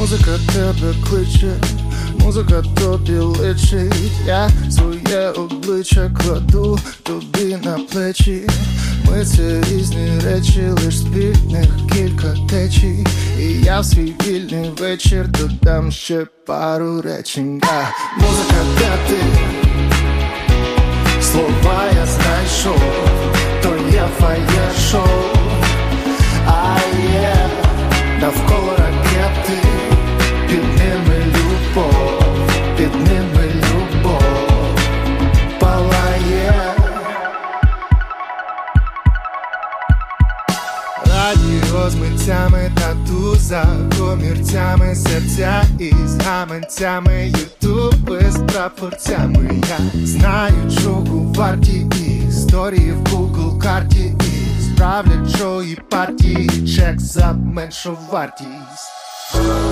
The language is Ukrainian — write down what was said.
Музика тебе кличе, музика тобі личить. Я своє обличчя кладу тобі на плечі. Ми це різні речі, лиш спільних кілька течій. І я в свій вільний вечір додам ще пару речень. Музика, де ти? Слова я знайшов, то є фаєр-шоу. Навколо ракети, під ними любов, під ними любов палає. Радіо з митцями, тату за комірцями, серця із гаманцями, ютуби з прапорцями. Я знаю, чого варті історії в Google карті. Правлячої партії, чек за меншу вартість.